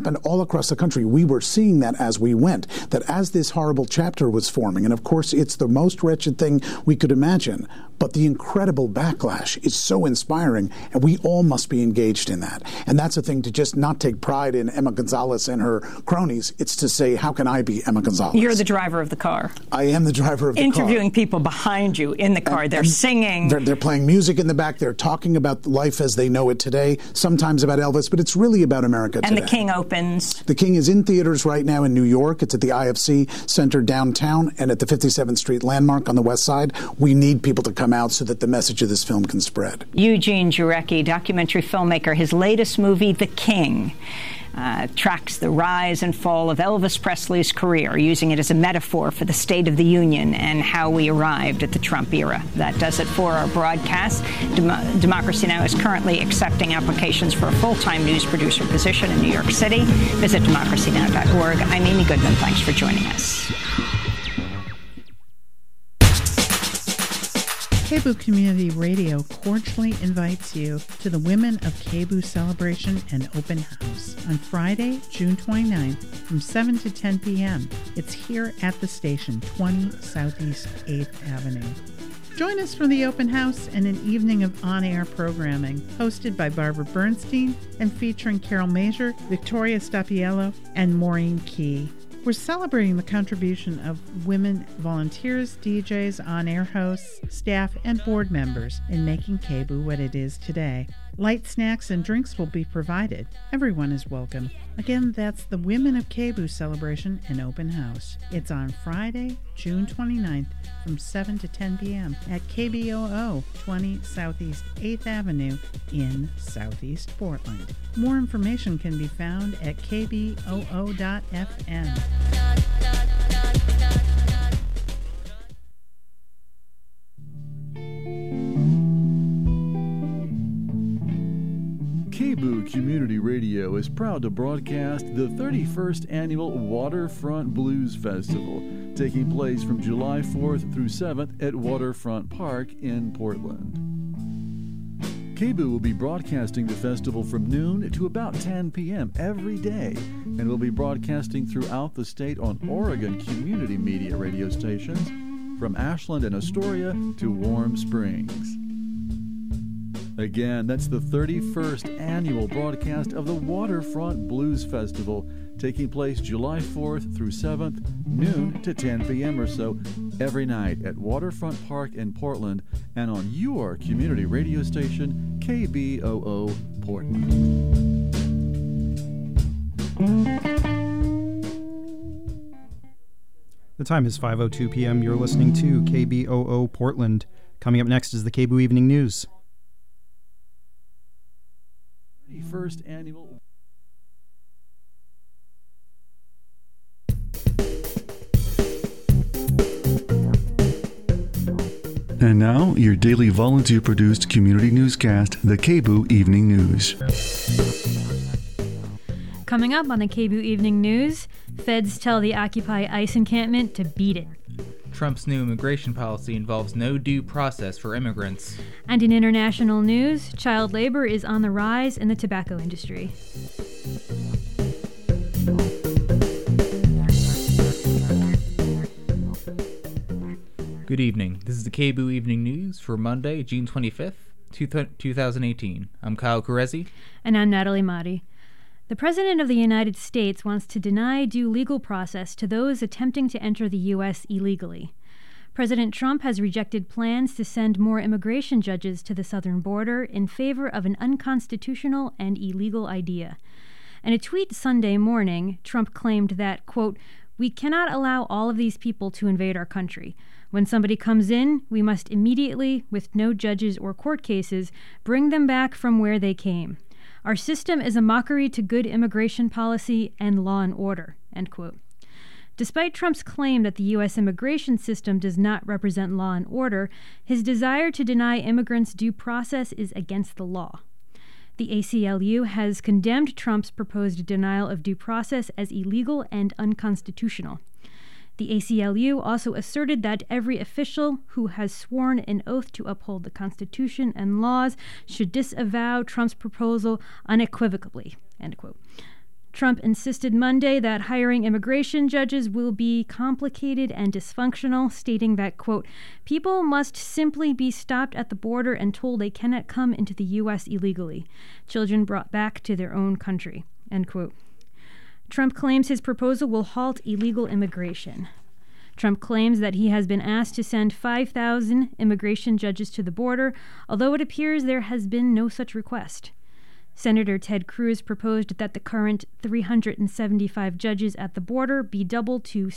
happened all across the country. We were seeing that as we went, that as this horrible chapter was forming, and of course it's the most wretched thing we could imagine, but the incredible backlash is so inspiring, and we all must be engaged in that. And that's a thing to just not take pride in Emma Gonzalez and her cronies. It's to say, how can I be Emma Gonzalez? You're the driver of the car. I am the driver of the car. Interviewing people behind you in the car. They're singing. They're playing music in the back. They're talking about life as they know it today, sometimes about Elvis, but it's really about America today. And The King opens. The King is in theaters right now in New York. It's at the IFC Center downtown and at the 57th Street Landmark on the west side. We need people to come out so that the message of this film can spread. Eugene Jarecki, documentary filmmaker, his latest movie, The King, tracks the rise and fall of Elvis Presley's career, using it as a metaphor for the State of the Union and how we arrived at the Trump era. That does it for our broadcast. Democracy Now! Is currently accepting applications for a full-time news producer position in New York City. Visit democracynow.org. I'm Amy Goodman. Thanks for joining us. KBOO Community Radio cordially invites you to the Women of KBOO Celebration and Open House on Friday, June 29th from 7 to 10 p.m. It's here at the station, 20 Southeast 8th Avenue. Join us for the open house and an evening of on-air programming hosted by Barbara Bernstein and featuring Carol Major, Victoria Stapiello, and Maureen Key. We're celebrating the contribution of women volunteers, DJs, on-air hosts, staff, and board members in making KBOO what it is today. Light snacks and drinks will be provided. Everyone is welcome. Again, that's the Women of KBOO Celebration and Open House. It's on Friday, June 29th from 7 to 10 p.m. at KBOO 20 Southeast 8th Avenue in Southeast Portland. More information can be found at kboo.fm. KBOO Community Radio is proud to broadcast the 31st Annual Waterfront Blues Festival, taking place from July 4th through 7th at Waterfront Park in Portland. KBOO will be broadcasting the festival from noon to about 10 p.m. every day, and will be broadcasting throughout the state on Oregon community media radio stations from Ashland and Astoria to Warm Springs. Again, that's the 31st annual broadcast of the Waterfront Blues Festival, taking place July 4th through 7th, noon to 10 p.m. or so, every night at Waterfront Park in Portland and on your community radio station, KBOO Portland. The time is 5:02 p.m. You're listening to KBOO Portland. Coming up next is the KBOO Evening News. First annual. And now, your daily volunteer-produced community newscast, the KBOO Evening News. Coming up on the KBOO Evening News, feds tell the Occupy ICE encampment to beat it. Trump's new immigration policy involves no due process for immigrants. And in international news, child labor is on the rise in the tobacco industry. Good evening. This is the KBOO Evening News for Monday, June 25th, 2018. I'm Kyle Carezzi. And I'm Natalie Motti. The President of the United States wants to deny due legal process to those attempting to enter the U.S. illegally. President Trump has rejected plans to send more immigration judges to the southern border in favor of an unconstitutional and illegal idea. In a tweet Sunday morning, Trump claimed that, quote, "We cannot allow all of these people to invade our country. When somebody comes in, we must immediately, with no judges or court cases, bring them back from where they came. Our system is a mockery to good immigration policy and law and order," end quote. Despite Trump's claim that the U.S. immigration system does not represent law and order, his desire to deny immigrants due process is against the law. The ACLU has condemned Trump's proposed denial of due process as illegal and unconstitutional. The ACLU also asserted that every official who has sworn an oath to uphold the Constitution and laws should disavow Trump's proposal unequivocally, end quote. Trump insisted Monday that hiring immigration judges will be complicated and dysfunctional, stating that, quote, people must simply be stopped at the border and told they cannot come into the U.S. illegally. Children brought back to their own country, end quote. Trump claims his proposal will halt illegal immigration. Trump claims that he has been asked to send 5,000 immigration judges to the border, although it appears there has been no such request. Senator Ted Cruz proposed that the current 375 judges at the border be doubled to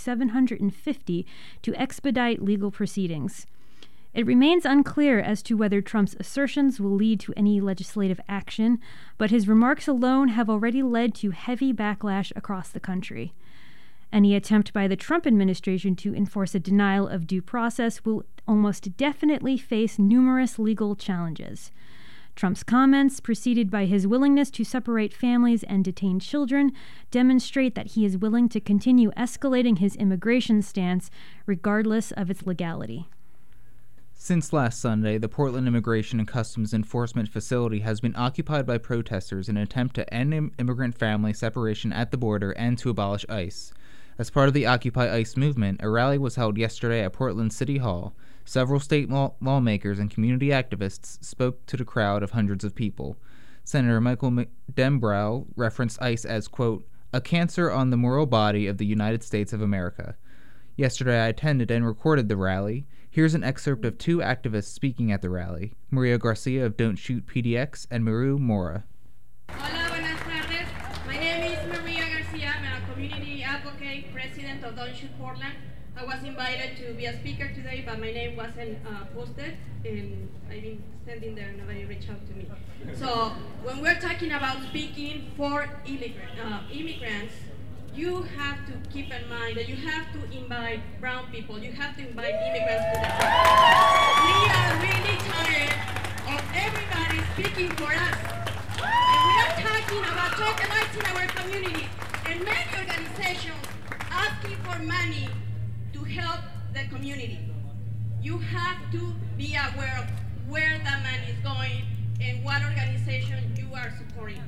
750 to expedite legal proceedings. It remains unclear as to whether Trump's assertions will lead to any legislative action, but his remarks alone have already led to heavy backlash across the country. Any attempt by the Trump administration to enforce a denial of due process will almost definitely face numerous legal challenges. Trump's comments, preceded by his willingness to separate families and detain children, demonstrate that he is willing to continue escalating his immigration stance regardless of its legality. Since last Sunday, the Portland Immigration and Customs Enforcement Facility has been occupied by protesters in an attempt to end immigrant family separation at the border and to abolish ICE. As part of the Occupy ICE movement, a rally was held yesterday at Portland City Hall. Several state lawmakers and community activists spoke to the crowd of hundreds of people. Senator Michael Dembrow referenced ICE as, quote, a cancer on the moral body of the United States of America. Yesterday I attended and recorded the rally. Here's an excerpt of two activists speaking at the rally, Maria Garcia of Don't Shoot PDX and Maru Mora. Hola, buenas tardes. My name is Maria Garcia. I'm a community advocate, president of Don't Shoot Portland. I was invited to be a speaker today, but my name wasn't posted, and I've been standing there, nobody reached out to me. So when we're talking about speaking for immigrants, you have to keep in mind that you have to invite brown people, you have to invite immigrants to the table. We are really tired of everybody speaking for us. And we are talking about tokenizing our community, and many organizations asking for money to help the community. You have to be aware of where that money is going and what organization you are supporting.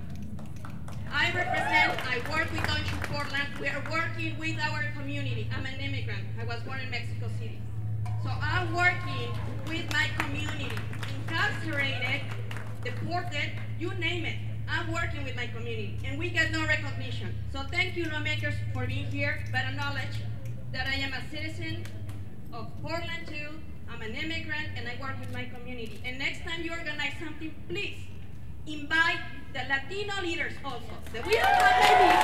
I work with Don't Shoot Portland. We are working with our community. I'm an immigrant. I was born in Mexico City. So I'm working with my community, incarcerated, deported, you name it. I'm working with my community, and we get no recognition. So thank you, lawmakers, for being here, but acknowledge that I am a citizen of Portland too. I'm an immigrant, and I work with my community. And next time you organize something, please invite the Latino leaders also. That we don't have ladies.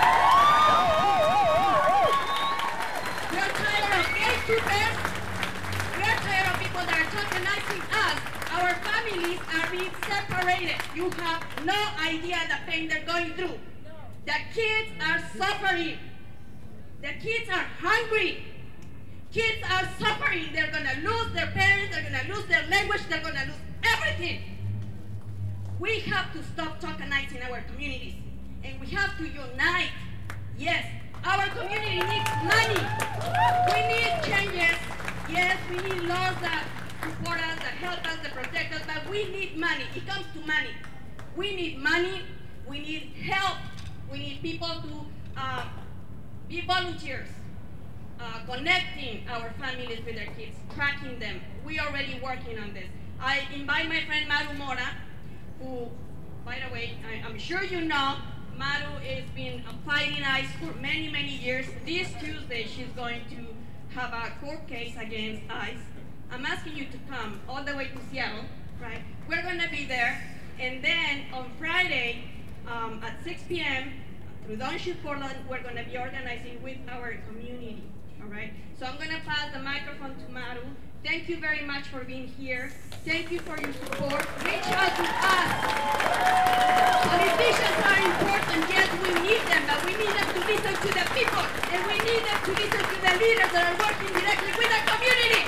We're tired of gatekeepers. We're tired of people that are tokenizing us. Our families are being separated. You have no idea the pain they're going through. The kids are suffering. The kids are hungry. Kids are suffering. They're going to lose their parents. They're going to lose their language. They're going to lose everything. We have to stop tokenizing our communities. And we have to unite. Yes, our community needs money. We need changes. Yes, we need laws that support us, that help us, that protect us, but we need money. It comes to money. We need money. We need help. We need people to be volunteers, connecting our families with their kids, tracking them. We are already working on this. I invite my friend Maru Mora, who, by the way, I'm sure you know, Maru has been fighting ICE for many, many years. This Tuesday, she's going to have a court case against ICE. I'm asking you to come all the way to Seattle, right? We're going to be there. And then on Friday at 6 p.m., through Don't Shoot Portland, we're going to be organizing with our community, all right? So I'm going to pass the microphone to Maru. Thank you very much for being here. Thank you for your support. Reach out to us. Politicians are important. Yes, we need them, but we need them to listen to the people. And we need them to listen to the leaders that are working directly with the community.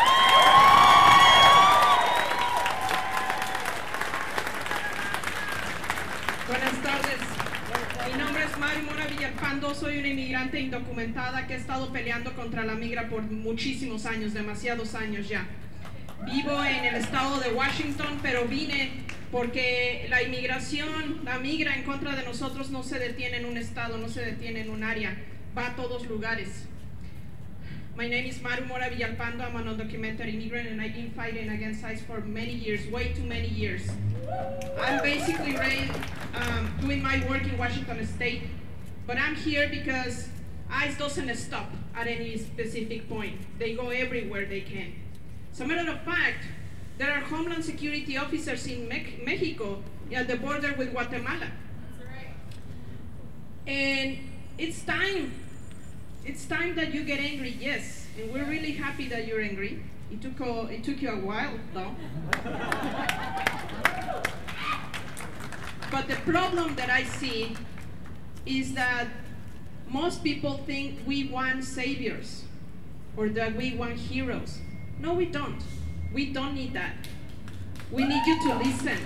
Buenas tardes. Mi nombre es Maru Mora Villalpando. Soy una inmigrante indocumentada que ha estado peleando contra la migra por muchísimos años, demasiados años ya. Vivo en el estado de Washington, pero vine porque la inmigración, la migra en contra de nosotros no se detiene en un estado, no se detiene en un área, va a todos lugares. My name is Maru Mora Villalpando. I'm an undocumented immigrant and I've been fighting against ICE for many years, way too many years. I'm basically doing my work in Washington State, but I'm here because ICE doesn't stop at any specific point. They go everywhere they can. As a matter of fact, there are Homeland Security officers in Mexico at the border with Guatemala. That's right. And it's time that you get angry, yes. And we're really happy that you're angry. It took you a while, though. But the problem that I see is that most people think we want saviors or that we want heroes. No, we don't. We don't need that. We need you to listen.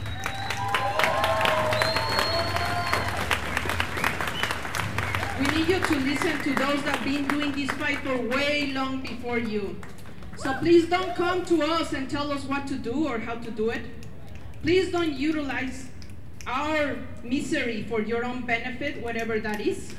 We need you to listen to those that have been doing this fight for way long before you. So please don't come to us and tell us what to do or how to do it. Please don't utilize our misery for your own benefit, whatever that is.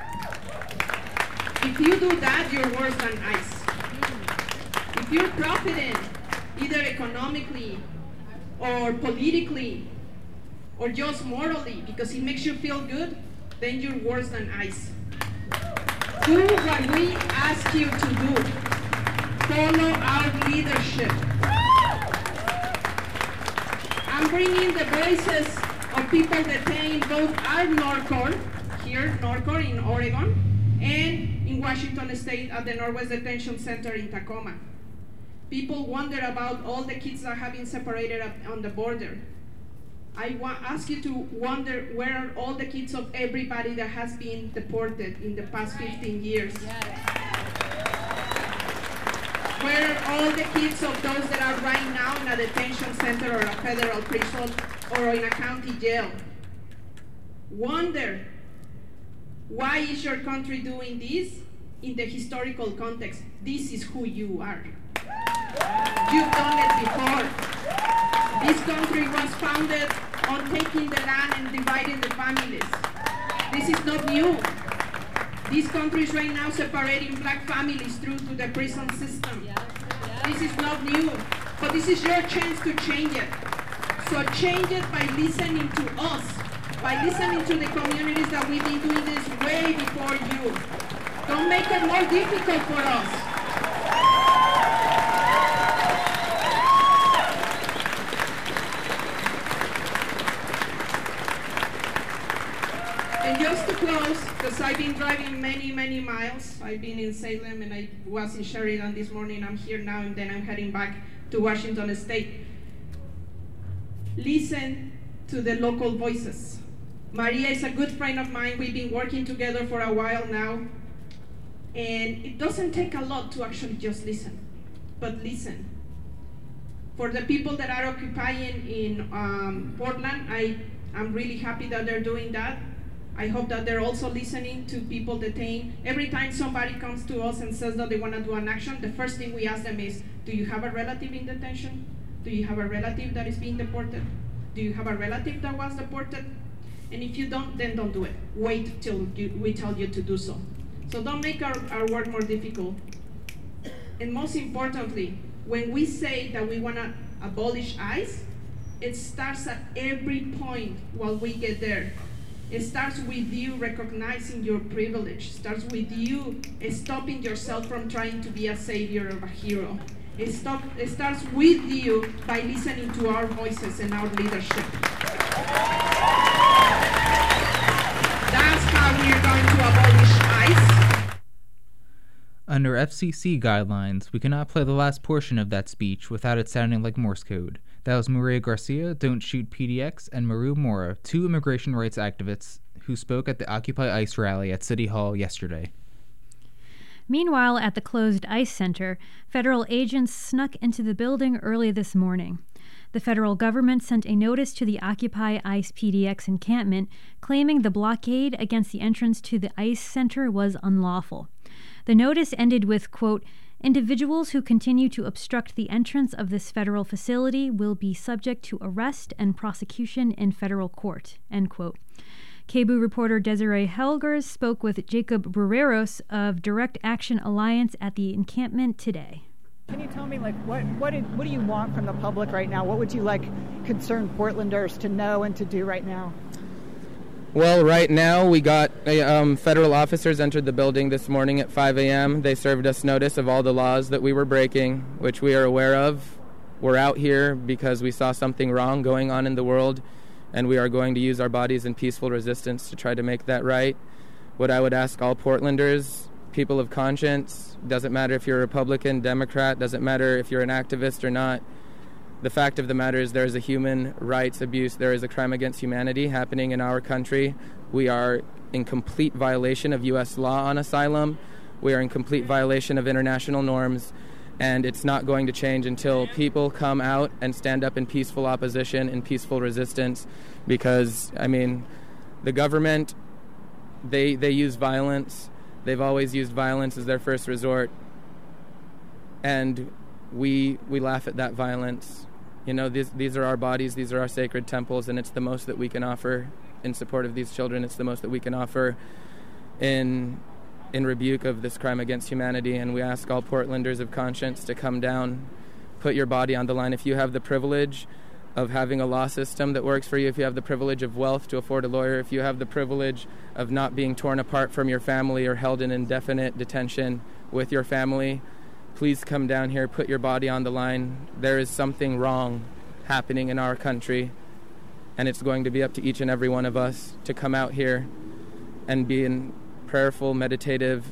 If you do that, you're worse than ICE. If you're profiting, either economically or politically or just morally because it makes you feel good, then you're worse than ICE. Do what we ask you to do. Follow our leadership. I'm bringing the voices of people detained both at NORCOR, here, NORCOR in Oregon, and in Washington State at the Northwest Detention Center in Tacoma. People wonder about all the kids that have been separated on the border. I ask you to wonder where are all the kids of everybody that has been deported in the past 15 years. Where are all the kids of those that are right now in a detention center or a federal prison or in a county jail? Wonder, why is your country doing this? In the historical context, this is who you are. You've done it before. This country was founded on taking the land and dividing the families. This is not new. This country is right now separating black families through to the prison system. This is not new, but this is your chance to change it. So change it by listening to us, by listening to the communities that we've been doing this way before you. Don't make it more difficult for us. And just to close, because I've been driving many miles. I've been in Salem and I was in Sheridan this morning. I'm here now and then I'm heading back to Washington State. Listen to the local voices. Maria is a good friend of mine. We've been working together for a while now. And it doesn't take a lot to actually just listen, but listen. For the people that are occupying in Portland, I'm really happy that they're doing that. I hope that they're also listening to people detained. Every time somebody comes to us and says that they want to do an action, the first thing we ask them is, do you have a relative in detention? Do you have a relative that is being deported? Do you have a relative that was deported? And if you don't, then don't do it. Wait till we tell you to do so. So don't make our work more difficult. And most importantly, when we say that we want to abolish ICE, it starts at every point while we get there. It starts with you recognizing your privilege. It starts with you stopping yourself from trying to be a savior or a hero. It starts with you by listening to our voices and our leadership. That's how we're going to abolish ICE. Under FCC guidelines, we cannot play the last portion of that speech without it sounding like Morse code. That was Maria Garcia, Don't Shoot PDX, and Maru Mora, two immigration rights activists who spoke at the Occupy ICE rally at City Hall yesterday. Meanwhile, at the closed ICE Center, federal agents snuck into the building early this morning. The federal government sent a notice to the Occupy ICE PDX encampment claiming the blockade against the entrance to the ICE Center was unlawful. The notice ended with, quote, Individuals who continue to obstruct the entrance of this federal facility will be subject to arrest and prosecution in federal court, end quote. KBOO reporter Desiree Helgers spoke with Jacob Barreros of Direct Action Alliance at the encampment today. Can you tell me, what do you want from the public right now? What would you like concerned Portlanders to know and to do right now? Well, right now we got federal officers entered the building this morning at 5 a.m. They served us notice of all the laws that we were breaking, which we are aware of. We're out here because we saw something wrong going on in the world, and we are going to use our bodies in peaceful resistance to try to make that right. What I would ask all Portlanders, people of conscience, doesn't matter if you're a Republican, Democrat, doesn't matter if you're an activist or not. The fact of the matter is there is a human rights abuse, there is a crime against humanity happening in our country. We are in complete violation of U.S. law on asylum. We are in complete violation of international norms, and it's not going to change until people come out and stand up in peaceful opposition and peaceful resistance, because, the government, they use violence. They've always used violence as their first resort, and we laugh at that violence. These are our bodies, these are our sacred temples, and it's the most that we can offer in support of these children. It's the most that we can offer in rebuke of this crime against humanity, and we ask all Portlanders of conscience to come down, put your body on the line. If you have the privilege of having a law system that works for you, if you have the privilege of wealth to afford a lawyer, if you have the privilege of not being torn apart from your family or held in indefinite detention with your family, please come down here, put your body on the line. There is something wrong happening in our country, and it's going to be up to each and every one of us to come out here and be in prayerful, meditative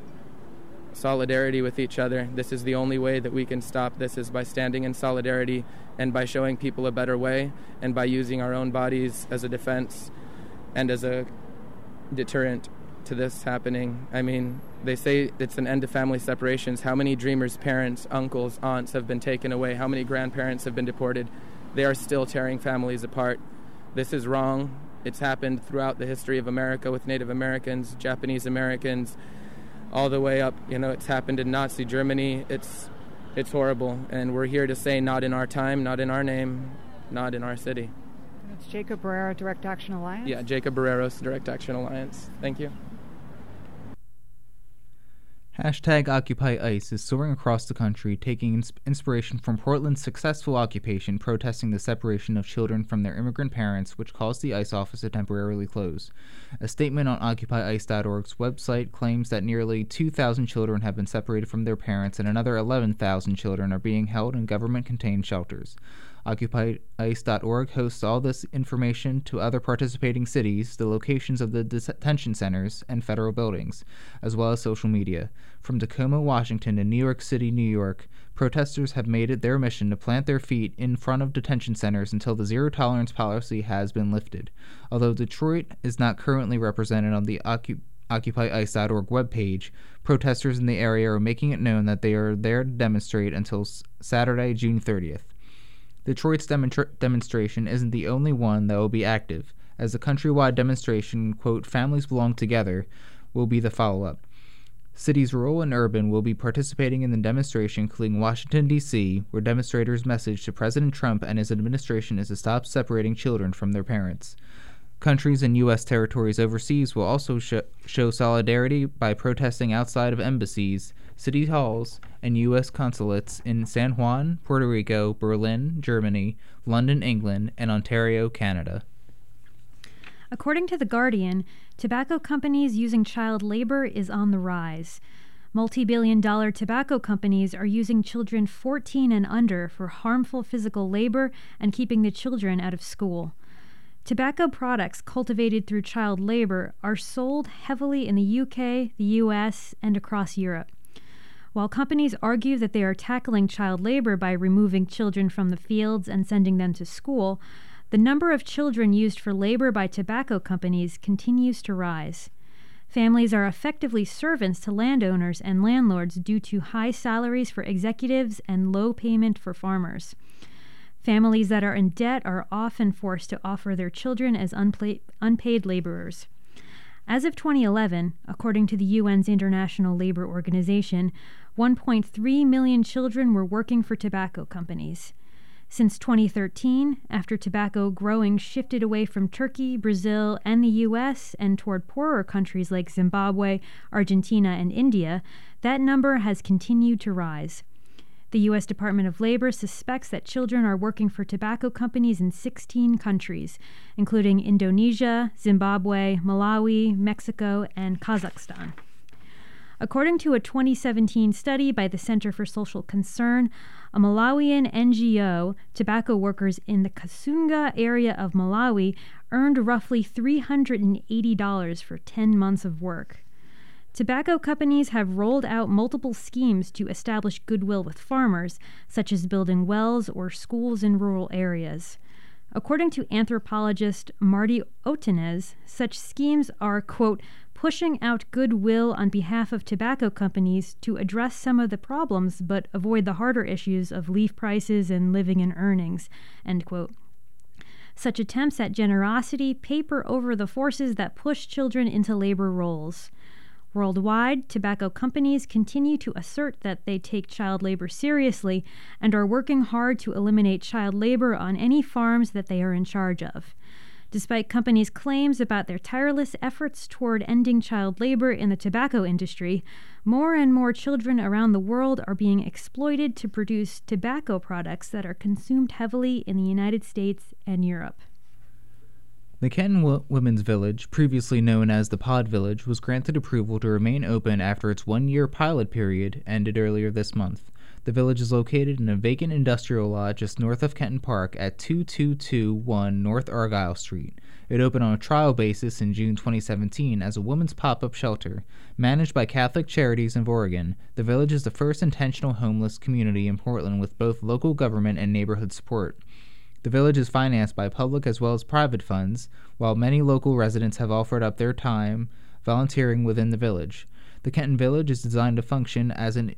solidarity with each other. This is the only way that we can stop this, is by standing in solidarity and by showing people a better way and by using our own bodies as a defense and as a deterrent to this happening. They say it's an end to family separations. How many dreamers' parents, uncles, aunts have been taken away? How many grandparents have been deported? They are still tearing families apart. This is wrong. It's happened throughout the history of America with Native Americans, Japanese Americans, all the way up. It's happened in Nazi Germany. It's horrible, and we're here to say not in our time, not in our name, not in our city. It's Jacob Barrero, Direct Action Alliance? Yeah, Jacob Barreros, Direct Action Alliance. Thank you. #OccupyICE is soaring across the country, taking inspiration from Portland's successful occupation, protesting the separation of children from their immigrant parents, which caused the ICE office to temporarily close. A statement on OccupyICE.org's website claims that nearly 2,000 children have been separated from their parents and another 11,000 children are being held in government-contained shelters. OccupyICE.org hosts all this information to other participating cities, the locations of the detention centers, and federal buildings, as well as social media. From Tacoma, Washington to New York City, New York, protesters have made it their mission to plant their feet in front of detention centers until the zero-tolerance policy has been lifted. Although Detroit is not currently represented on the OccupyICE.org webpage, protesters in the area are making it known that they are there to demonstrate until Saturday, June 30th. Detroit's demonstration isn't the only one that will be active, as the countrywide demonstration, quote, Families Belong Together, will be the follow-up. Cities rural and urban will be participating in the demonstration, including Washington, D.C., where demonstrators' message to President Trump and his administration is to stop separating children from their parents. Countries and U.S. territories overseas will also show solidarity by protesting outside of embassies, city halls, and U.S. consulates in San Juan, Puerto Rico, Berlin, Germany, London, England, and Ontario, Canada. According to The Guardian, tobacco companies using child labor is on the rise. Multi-billion-dollar tobacco companies are using children 14 and under for harmful physical labor and keeping the children out of school. Tobacco products cultivated through child labor are sold heavily in the UK, the US, and across Europe. While companies argue that they are tackling child labor by removing children from the fields and sending them to school, the number of children used for labor by tobacco companies continues to rise. Families are effectively servants to landowners and landlords due to high salaries for executives and low payment for farmers. Families that are in debt are often forced to offer their children as unpaid laborers. As of 2011, according to the UN's International Labor Organization, 1.3 million children were working for tobacco companies. Since 2013, after tobacco growing shifted away from Turkey, Brazil, and the U.S. and toward poorer countries like Zimbabwe, Argentina, and India, that number has continued to rise. The U.S. Department of Labor suspects that children are working for tobacco companies in 16 countries, including Indonesia, Zimbabwe, Malawi, Mexico, and Kazakhstan. According to a 2017 study by the Center for Social Concern, a Malawian NGO, tobacco workers in the Kasunga area of Malawi earned roughly $380 for 10 months of work. Tobacco companies have rolled out multiple schemes to establish goodwill with farmers, such as building wells or schools in rural areas. According to anthropologist Marty Otenez, such schemes are, quote, pushing out goodwill on behalf of tobacco companies to address some of the problems but avoid the harder issues of leaf prices and living and earnings, end quote. Such attempts at generosity paper over the forces that push children into labor roles. Worldwide, tobacco companies continue to assert that they take child labor seriously and are working hard to eliminate child labor on any farms that they are in charge of. Despite companies' claims about their tireless efforts toward ending child labor in the tobacco industry, more and more children around the world are being exploited to produce tobacco products that are consumed heavily in the United States and Europe. The Kenton Women's Village, previously known as the Pod Village, was granted approval to remain open after its one-year pilot period ended earlier this month. The village is located in a vacant industrial lot just north of Kenton Park at 2221 North Argyle Street. It opened on a trial basis in June 2017 as a women's pop-up shelter. Managed by Catholic Charities of Oregon, the village is the first intentional homeless community in Portland with both local government and neighborhood support. The village is financed by public as well as private funds, while many local residents have offered up their time volunteering within the village. The Kenton Village is designed to function as an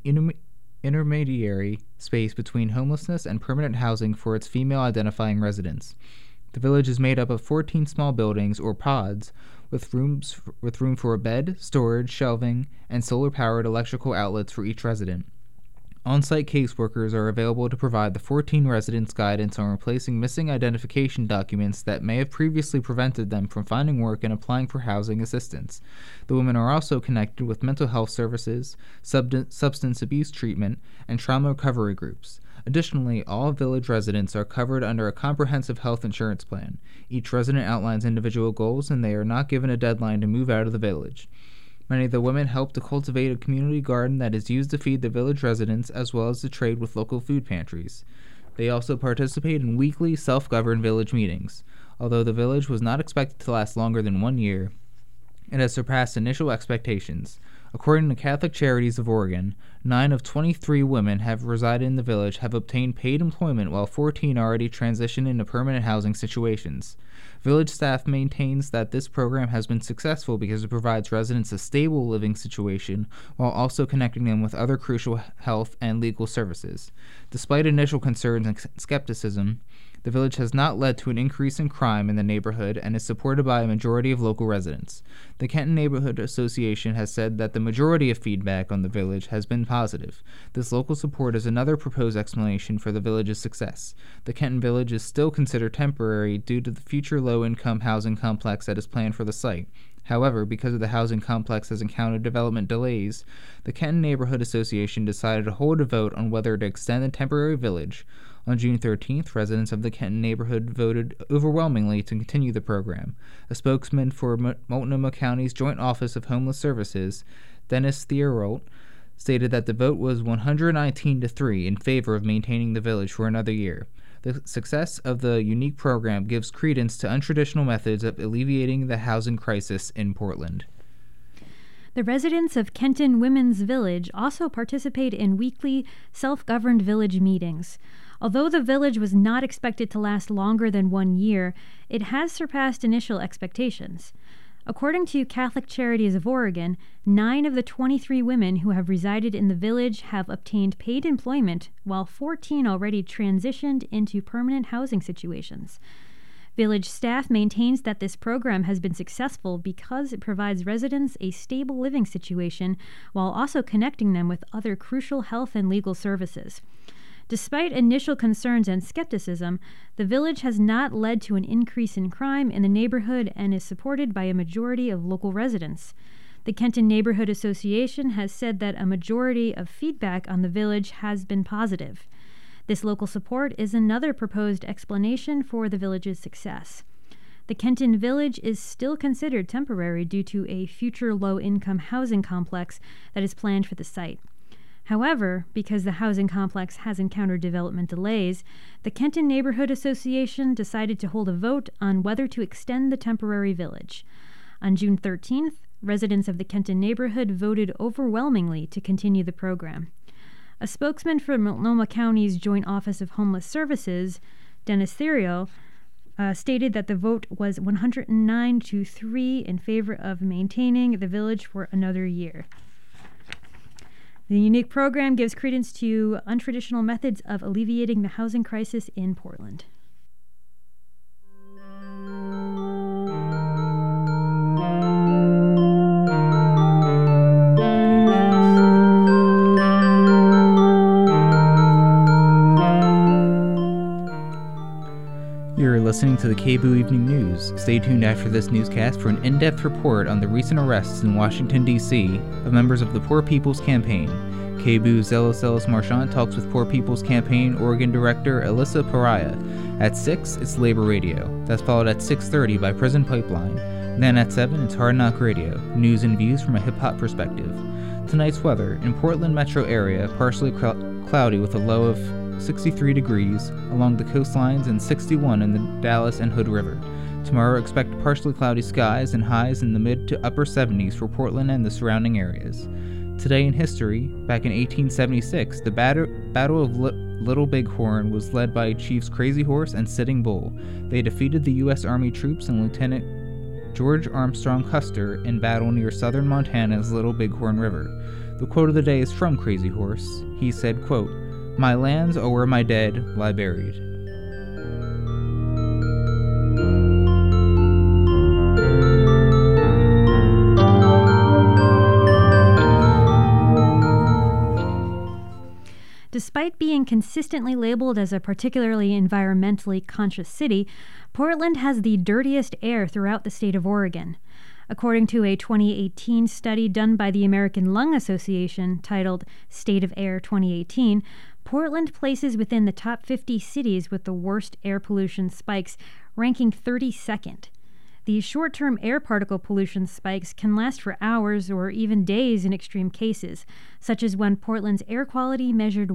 intermediary space between homelessness and permanent housing for its female-identifying residents. The village is made up of 14 small buildings, or pods, with room for a bed, storage, shelving, and solar-powered electrical outlets for each resident. On-site caseworkers are available to provide the 14 residents guidance on replacing missing identification documents that may have previously prevented them from finding work and applying for housing assistance. The women are also connected with mental health services, substance abuse treatment, and trauma recovery groups. Additionally, all village residents are covered under a comprehensive health insurance plan. Each resident outlines individual goals, and they are not given a deadline to move out of the village. Many of the women help to cultivate a community garden that is used to feed the village residents as well as to trade with local food pantries. They also participate in weekly self-governed village meetings. Although the village was not expected to last longer than 1 year, it has surpassed initial expectations. According to Catholic Charities of Oregon, 9 of 23 women have resided in the village have obtained paid employment, while 14 already transitioned into permanent housing situations. Village staff maintains that this program has been successful because it provides residents a stable living situation while also connecting them with other crucial health and legal services. Despite initial concerns and skepticism, the village has not led to an increase in crime in the neighborhood and is supported by a majority of local residents. The Kenton Neighborhood Association has said that the majority of feedback on the village has been positive. This local support is another proposed explanation for the village's success. The Kenton Village is still considered temporary due to the future low-income housing complex that is planned for the site. However, because of the housing complex has encountered development delays, the Kenton Neighborhood Association decided to hold a vote on whether to extend the temporary village. On June 13th, residents of the Kenton neighborhood voted overwhelmingly to continue the program. A spokesman for Multnomah County's Joint Office of Homeless Services, Dennis Thierolt, stated that the vote was 119-3 in favor of maintaining the village for another year. The success of the unique program gives credence to untraditional methods of alleviating the housing crisis in Portland. The residents of Kenton Women's Village also participate in weekly self-governed village meetings. Although the village was not expected to last longer than 1 year, it has surpassed initial expectations. According to Catholic Charities of Oregon, 9 of the 23 women who have resided in the village have obtained paid employment, while 14 already transitioned into permanent housing situations. Village staff maintains that this program has been successful because it provides residents a stable living situation while also connecting them with other crucial health and legal services. Despite initial concerns and skepticism, the village has not led to an increase in crime in the neighborhood and is supported by a majority of local residents. The Kenton Neighborhood Association has said that a majority of feedback on the village has been positive. This local support is another proposed explanation for the village's success. The Kenton Village is still considered temporary due to a future low-income housing complex that is planned for the site. However, because the housing complex has encountered development delays, the Kenton Neighborhood Association decided to hold a vote on whether to extend the temporary village. On June 13th, residents of the Kenton neighborhood voted overwhelmingly to continue the program. A spokesman for Multnomah County's Joint Office of Homeless Services, Dennis Theriot, stated that the vote was 109-3 in favor of maintaining the village for another year. The unique program gives credence to untraditional methods of alleviating the housing crisis in Portland. You're listening to the KBOO Evening News. Stay tuned after this newscast for an in-depth report on the recent arrests in Washington, D.C. of members of the Poor People's Campaign. KBOO's Ellis Marchant talks with Poor People's Campaign Oregon Director Alyssa Pariah. At 6, it's Labor Radio. That's followed at 6:30 by Prison Pipeline. Then at 7, it's Hard Knock Radio, news and views from a hip-hop perspective. Tonight's weather, in Portland metro area, partially cloudy with a low of 63 degrees along the coastlines and 61 in the Dalles and Hood River. Tomorrow expect partially cloudy skies and highs in the mid to upper 70s for Portland and the surrounding areas. Today in history, back in 1876, the Battle of Little Bighorn was led by Chiefs Crazy Horse and Sitting Bull. They defeated the U.S. Army troops and Lieutenant George Armstrong Custer in battle near southern Montana's Little Bighorn River. The quote of the day is from Crazy Horse. He said, quote, "My lands are where my dead lie buried." Despite being consistently labeled as a particularly environmentally conscious city, Portland has the dirtiest air throughout the state of Oregon. According to a 2018 study done by the American Lung Association titled State of Air 2018, Portland places within the top 50 cities with the worst air pollution spikes, ranking 32nd. These short-term air particle pollution spikes can last for hours or even days in extreme cases, such as when Portland's air quality measured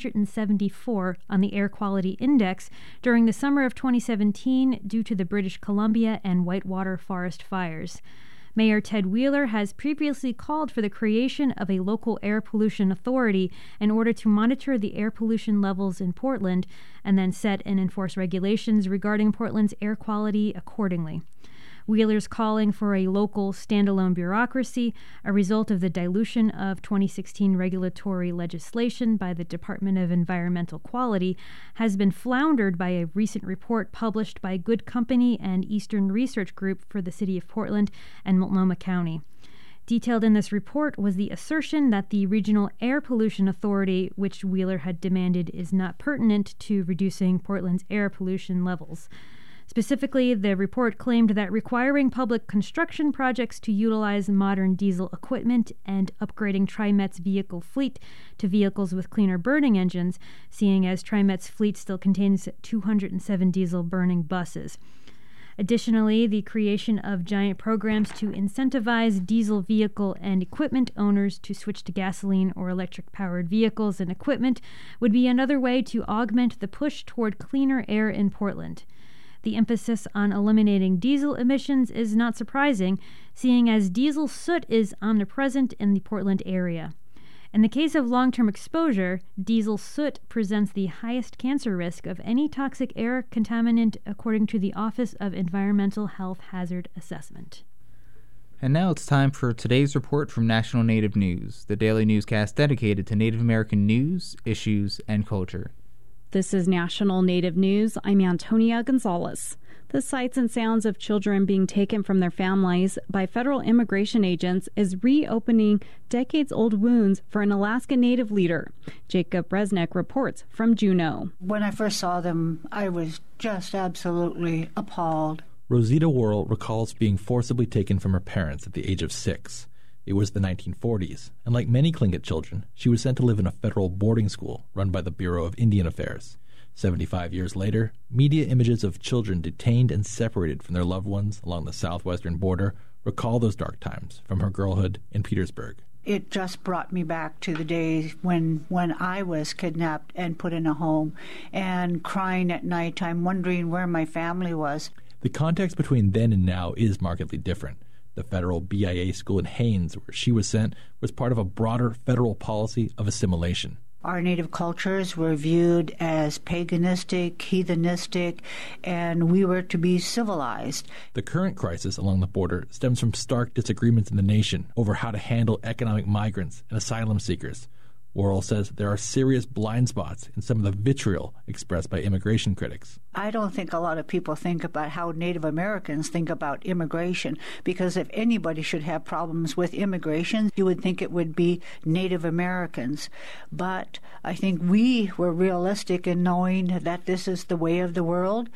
174 on the Air Quality Index during the summer of 2017 due to the British Columbia and Whitewater forest fires. Mayor Ted Wheeler has previously called for the creation of a local air pollution authority in order to monitor the air pollution levels in Portland and then set and enforce regulations regarding Portland's air quality accordingly. Wheeler's calling for a local standalone bureaucracy, a result of the dilution of 2016 regulatory legislation by the Department of Environmental Quality, has been floundered by a recent report published by Good Company and Eastern Research Group for the City of Portland and Multnomah County. Detailed in this report was the assertion that the Regional Air Pollution Authority, which Wheeler had demanded, is not pertinent to reducing Portland's air pollution levels. Specifically, the report claimed that requiring public construction projects to utilize modern diesel equipment and upgrading TriMet's vehicle fleet to vehicles with cleaner burning engines, seeing as TriMet's fleet still contains 207 diesel-burning buses. Additionally, the creation of giant programs to incentivize diesel vehicle and equipment owners to switch to gasoline or electric-powered vehicles and equipment would be another way to augment the push toward cleaner air in Portland. The emphasis on eliminating diesel emissions is not surprising, seeing as diesel soot is omnipresent in the Portland area. In the case of long-term exposure, diesel soot presents the highest cancer risk of any toxic air contaminant according to the Office of Environmental Health Hazard Assessment. And now it's time for today's report from National Native News, the daily newscast dedicated to Native American news, issues, and culture. This is National Native News. I'm Antonia Gonzalez. The sights and sounds of children being taken from their families by federal immigration agents is reopening decades-old wounds for an Alaska Native leader. Jacob Resnick reports from Juneau. When I first saw them, I was just absolutely appalled. Rosita Worrell recalls being forcibly taken from her parents at the age of 6. It was the 1940s, and like many Tlingit children, she was sent to live in a federal boarding school run by the Bureau of Indian Affairs. 75 years later, media images of children detained and separated from their loved ones along the southwestern border recall those dark times from her girlhood in Petersburg. It just brought me back to the days when I was kidnapped and put in a home and crying at nighttime, wondering where my family was. The context between then and now is markedly different. The federal BIA school in Haines, where she was sent, was part of a broader federal policy of assimilation. Our native cultures were viewed as paganistic, heathenistic, and we were to be civilized. The current crisis along the border stems from stark disagreements in the nation over how to handle economic migrants and asylum seekers. Worrell says there are serious blind spots in some of the vitriol expressed by immigration critics. I don't think a lot of people think about how Native Americans think about immigration, because if anybody should have problems with immigration, you would think it would be Native Americans. But I think we were realistic in knowing that this is the way of the world.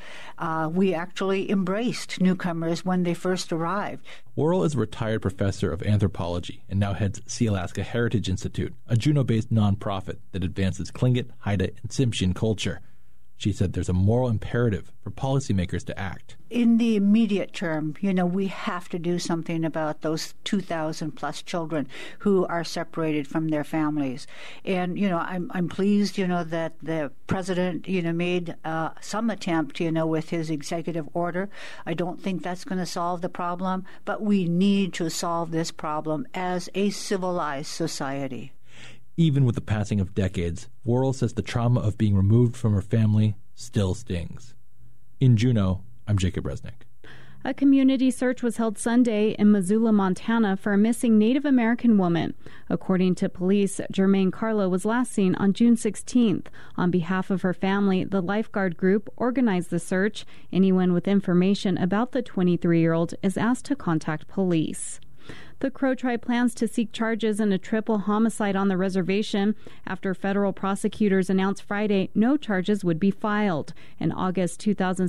We actually embraced newcomers when they first arrived. Worrell is a retired professor of anthropology and now heads Sealaska Heritage Institute, a Juneau-based nonprofit that advances Tlingit, Haida, and Tsimshian culture. She said there's a moral imperative for policymakers to act. In the immediate term, we have to do something about those 2,000 plus children who are separated from their families. And, I'm pleased, that the president, made some attempt, with his executive order. I don't think that's going to solve the problem, but we need to solve this problem as a civilized society. Even with the passing of decades, Worrell says the trauma of being removed from her family still stings. In Juneau, I'm Jacob Resnick. A community search was held Sunday in Missoula, Montana for a missing Native American woman. According to police, Jermaine Carlo was last seen on June 16th. On behalf of her family, the Lifeguard Group organized the search. Anyone with information about the 23-year-old is asked to contact police. The Crow Tribe plans to seek charges in a triple homicide on the reservation after federal prosecutors announced Friday no charges would be filed. In August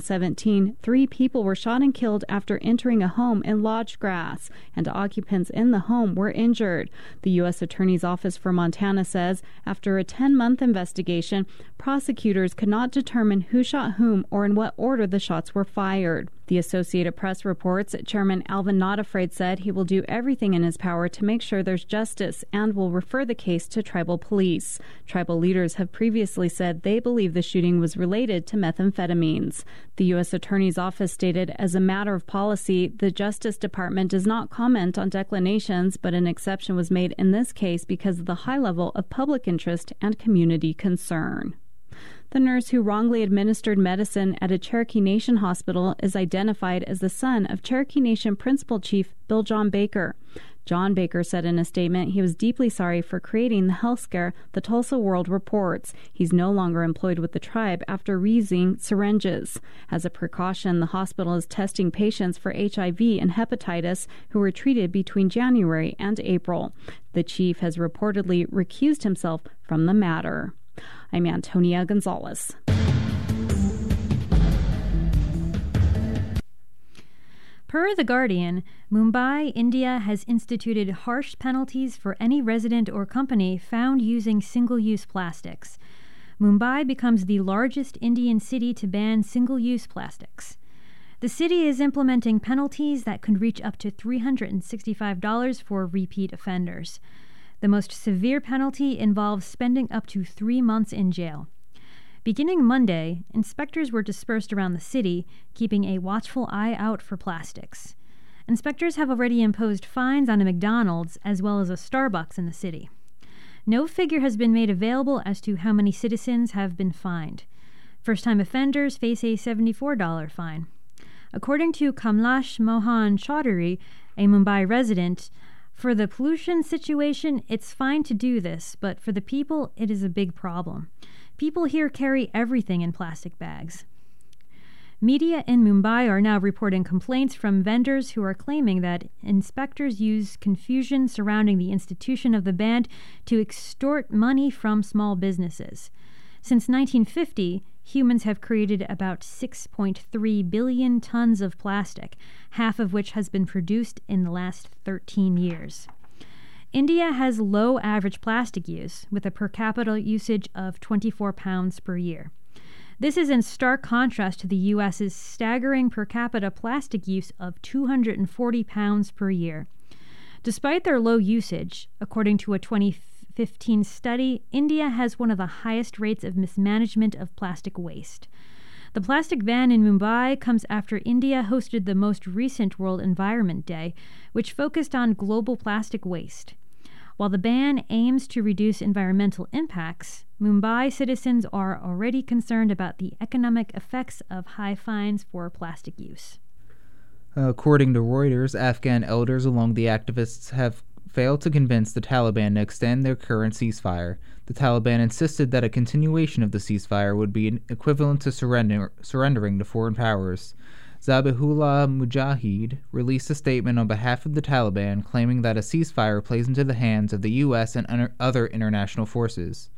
2017, 3 people were shot and killed after entering a home in Lodge Grass, and occupants in the home were injured. The U.S. Attorney's Office for Montana says after a 10-month investigation, prosecutors could not determine who shot whom or in what order the shots were fired. The Associated Press reports Chairman Alvin Nottafrade said he will do everything in his power to make sure there's justice and will refer the case to tribal police. Tribal leaders have previously said they believe the shooting was related to methamphetamines. The U.S. Attorney's Office stated, as a matter of policy, the Justice Department does not comment on declarations, but an exception was made in this case because of the high level of public interest and community concern. The nurse who wrongly administered medicine at a Cherokee Nation hospital is identified as the son of Cherokee Nation Principal Chief Bill John Baker. John Baker said in a statement he was deeply sorry for creating the health scare the Tulsa World reports. He's no longer employed with the tribe after reusing syringes. As a precaution, the hospital is testing patients for HIV and hepatitis who were treated between January and April. The chief has reportedly recused himself from the matter. I'm Antonia Gonzalez. Per The Guardian, Mumbai, India has instituted harsh penalties for any resident or company found using single-use plastics. Mumbai becomes the largest Indian city to ban single-use plastics. The city is implementing penalties that could reach up to $365 for repeat offenders. The most severe penalty involves spending up to 3 months in jail. Beginning Monday, inspectors were dispersed around the city, keeping a watchful eye out for plastics. Inspectors have already imposed fines on a McDonald's as well as a Starbucks in the city. No figure has been made available as to how many citizens have been fined. First-time offenders face a $74 fine. According to Kamlash Mohan Chaudhary, a Mumbai resident, for the pollution situation, it's fine to do this, but for the people, it is a big problem. People here carry everything in plastic bags. Media in Mumbai are now reporting complaints from vendors who are claiming that inspectors use confusion surrounding the institution of the ban to extort money from small businesses. Since 1950, humans have created about 6.3 billion tons of plastic, half of which has been produced in the last 13 years. India has low average plastic use, with a per capita usage of 24 pounds per year. This is in stark contrast to the U.S.'s staggering per capita plastic use of 240 pounds per year. Despite their low usage, according to a 2015 study, India has one of the highest rates of mismanagement of plastic waste. The plastic ban in Mumbai comes after India hosted the most recent World Environment Day, which focused on global plastic waste. While the ban aims to reduce environmental impacts, Mumbai citizens are already concerned about the economic effects of high fines for plastic use. According to Reuters, Afghan elders along the activists have failed to convince the Taliban to extend their current ceasefire. The Taliban insisted that a continuation of the ceasefire would be equivalent to surrendering to foreign powers. Zabihullah Mujahid released a statement on behalf of the Taliban claiming that a ceasefire plays into the hands of the U.S. and other international forces.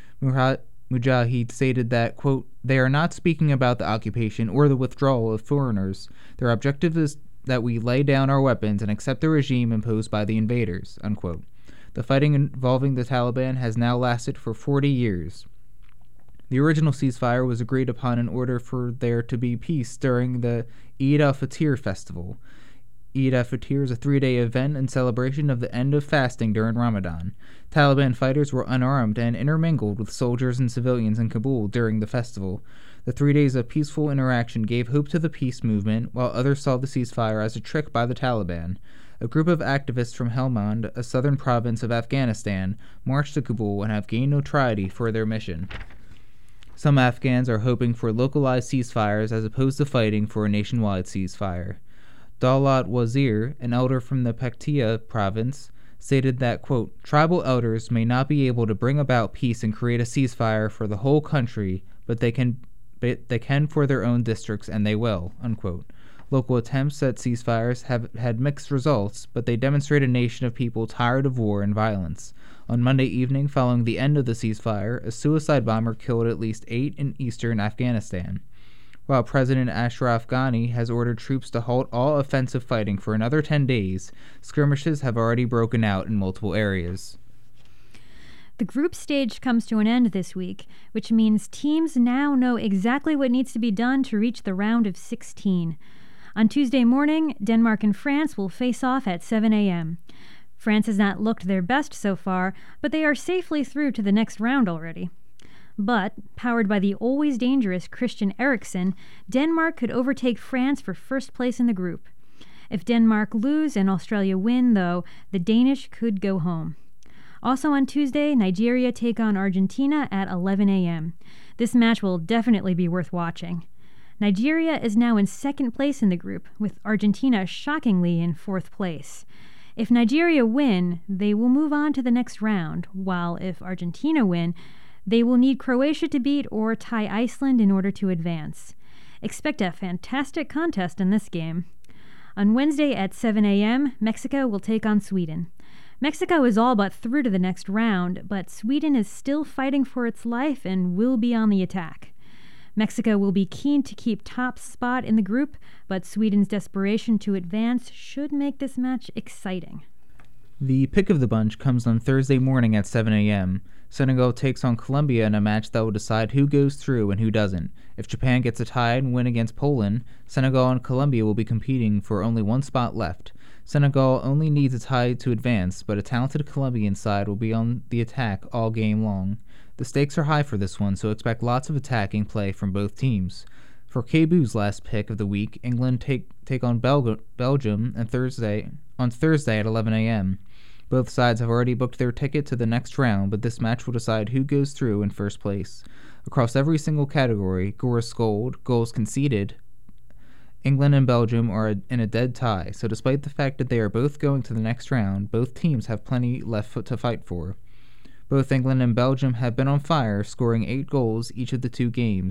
Mujahid stated that, quote, "They are not speaking about the occupation or the withdrawal of foreigners. Their objective is that we lay down our weapons and accept the regime imposed by the invaders," unquote. The fighting involving the Taliban has now lasted for 40 years. The original ceasefire was agreed upon in order for there to be peace during the Eid al-Fitr festival. Eid al-Fitr is a 3-day event in celebration of the end of fasting during Ramadan. Taliban fighters were unarmed and intermingled with soldiers and civilians in Kabul during the festival. The 3 days of peaceful interaction gave hope to the peace movement, while others saw the ceasefire as a trick by the Taliban. A group of activists from Helmand, a southern province of Afghanistan, marched to Kabul and have gained notoriety for their mission. Some Afghans are hoping for localized ceasefires as opposed to fighting for a nationwide ceasefire. Daulat Wazir, an elder from the Paktia province, stated that, quote, "Tribal elders may not be able to bring about peace and create a ceasefire for the whole country, but they can for their own districts, and they will," unquote. Local attempts at ceasefires have had mixed results, but they demonstrate a nation of people tired of war and violence. On Monday evening, following the end of the ceasefire, a suicide bomber killed at least 8 in eastern Afghanistan. While President Ashraf Ghani has ordered troops to halt all offensive fighting for another 10 days, skirmishes have already broken out in multiple areas. The group stage comes to an end this week, which means teams now know exactly what needs to be done to reach the round of 16. On Tuesday morning, Denmark and France will face off at 7 a.m. France has not looked their best so far, but they are safely through to the next round already. But, powered by the always dangerous Christian Eriksen, Denmark could overtake France for first place in the group. If Denmark lose and Australia win, though, the Danish could go home. Also on Tuesday, Nigeria take on Argentina at 11 a.m. This match will definitely be worth watching. Nigeria is now in second place in the group, with Argentina shockingly in fourth place. If Nigeria win, they will move on to the next round, while if Argentina win, they will need Croatia to beat or tie Iceland in order to advance. Expect a fantastic contest in this game. On Wednesday at 7 a.m., Mexico will take on Sweden. Mexico is all but through to the next round, but Sweden is still fighting for its life and will be on the attack. Mexico will be keen to keep top spot in the group, but Sweden's desperation to advance should make this match exciting. The pick of the bunch comes on Thursday morning at 7 a.m. Senegal takes on Colombia in a match that will decide who goes through and who doesn't. If Japan gets a tie and win against Poland, Senegal and Colombia will be competing for only one spot left. Senegal only needs a tie to advance, but a talented Colombian side will be on the attack all game long. The stakes are high for this one, so expect lots of attacking play from both teams. For KBOO's last pick of the week, England take on Belgium on Thursday at 11 a.m. Both sides have already booked their ticket to the next round, but this match will decide who goes through in first place. Across every single category, goals conceded, England and Belgium are in a dead tie, so despite the fact that they are both going to the next round, both teams have plenty left to fight for. Both England and Belgium have been on fire, scoring 8 goals each of the 2 games,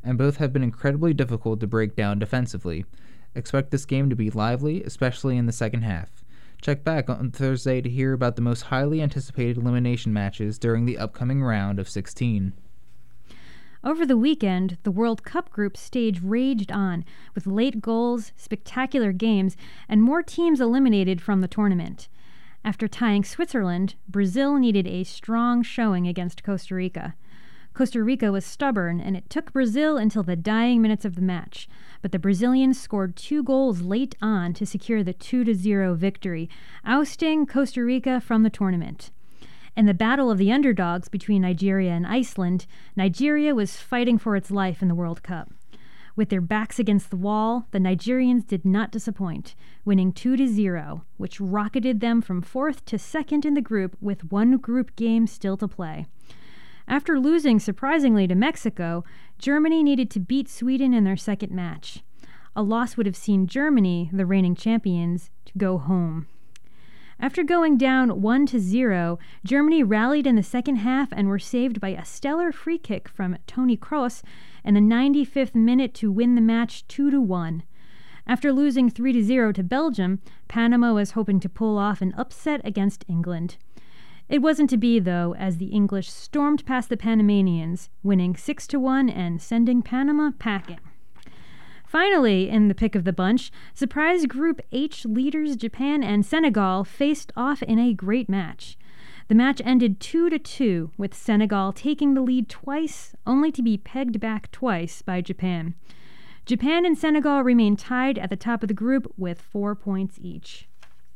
and both have been incredibly difficult to break down defensively. Expect this game to be lively, especially in the second half. Check back on Thursday to hear about the most highly anticipated elimination matches during the upcoming round of 16. Over the weekend, the World Cup group stage raged on, with late goals, spectacular games, and more teams eliminated from the tournament. After tying Switzerland, Brazil needed a strong showing against Costa Rica. Costa Rica was stubborn, and it took Brazil until the dying minutes of the match, but the Brazilians scored 2 goals late on to secure the 2-0 victory, ousting Costa Rica from the tournament. In the battle of the underdogs between Nigeria and Iceland, Nigeria was fighting for its life in the World Cup. With their backs against the wall, the Nigerians did not disappoint, winning 2-0, which rocketed them from 4th to 2nd in the group with one group game still to play. After losing surprisingly to Mexico, Germany needed to beat Sweden in their second match. A loss would have seen Germany, the reigning champions, to go home. After going down 1-0, Germany rallied in the second half and were saved by a stellar free kick from Toni Kroos in the 95th minute to win the match 2-1. After losing 3-0 to Belgium, Panama was hoping to pull off an upset against England. It wasn't to be, though, as the English stormed past the Panamanians, winning 6-1 and sending Panama packing. Finally, in the pick of the bunch, surprise Group H leaders Japan and Senegal faced off in a great match. The match ended 2-2, with Senegal taking the lead twice, only to be pegged back twice by Japan. Japan and Senegal remain tied at the top of the group with 4 points each.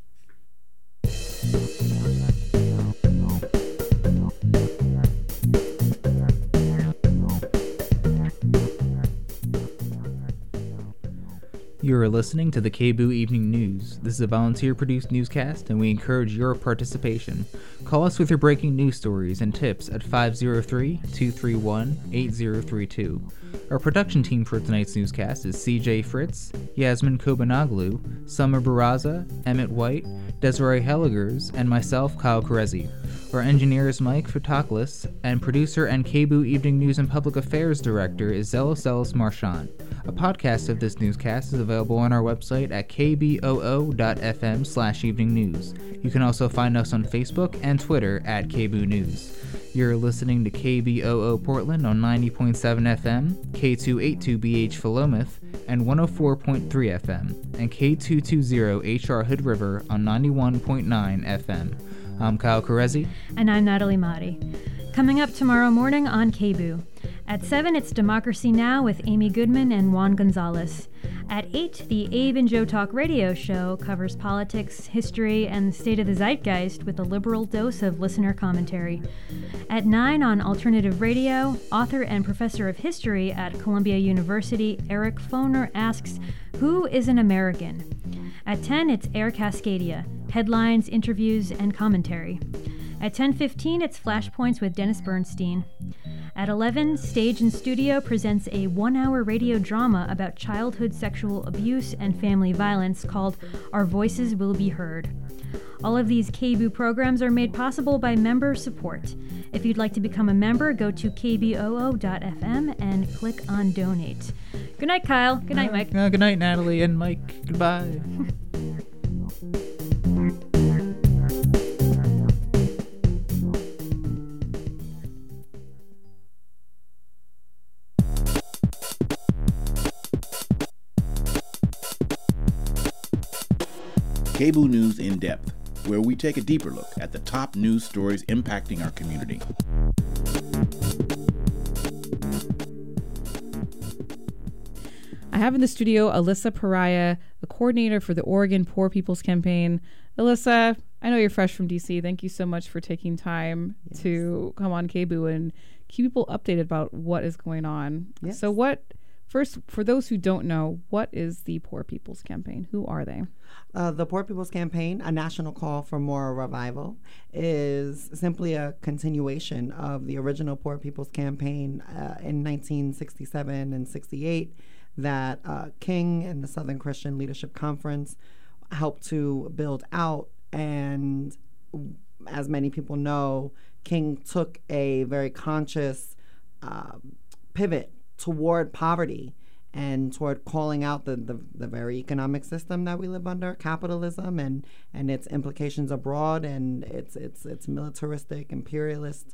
You are listening to the KBOO Evening News. This is a volunteer-produced newscast, and we encourage your participation. Call us with your breaking news stories and tips at 503-231-8032. Our production team for tonight's newscast is CJ Fritz, Yasmin Kobanoglu, Summer Barraza, Emmett White, Desiree Helligers, and myself, Kyle Carezzi. Our engineer is Mike Futoklis, and producer and KBOO Evening News and Public Affairs Director is Zelos Marchand. A podcast of this newscast is available on our website at kboo.fm/eveningnews. You can also find us on Facebook and Twitter at KBOO News. You're listening to KBOO Portland on 90.7 FM, K282BH Philomath, and 104.3 FM, and K220HR Hood River on 91.9 FM. I'm Kyle Carezzi. And I'm Natalie Motti. Coming up tomorrow morning on KBOO. At 7, it's Democracy Now! With Amy Goodman and Juan Gonzalez. At 8, the Abe and Joe Talk radio show covers politics, history, and the state of the zeitgeist with a liberal dose of listener commentary. At 9 on Alternative Radio, author and professor of history at Columbia University, Eric Foner asks, "Who is an American?" At 10, it's Air Cascadia, headlines, interviews, and commentary. At 10:15, it's Flashpoints with Dennis Bernstein. At 11, Stage and Studio presents a 1-hour radio drama about childhood sexual abuse and family violence called Our Voices Will Be Heard. All of these KBOO programs are made possible by member support. If you'd like to become a member, go to kboo.fm and click on Donate. Good night, Kyle. Good night, Mike. Good night, Natalie and Mike. Goodbye. KBOO News in Depth, where we take a deeper look at the top news stories impacting our community. I have in the studio Alyssa Pariah, the coordinator for the Oregon Poor People's Campaign. Alyssa, I know you're fresh from DC. Thank you so much for taking time to come on KBOO and keep people updated about what is going on. Yes. So first, for those who don't know, what is the Poor People's Campaign? Who are they? The Poor People's Campaign, a national call for moral revival, is simply a continuation of the original Poor People's Campaign in 1967 and 68 that King and the Southern Christian Leadership Conference helped to build out. And as many people know, King took a very conscious pivot toward poverty and toward calling out the very economic system that we live under, capitalism, and its implications abroad, and its militaristic, imperialist,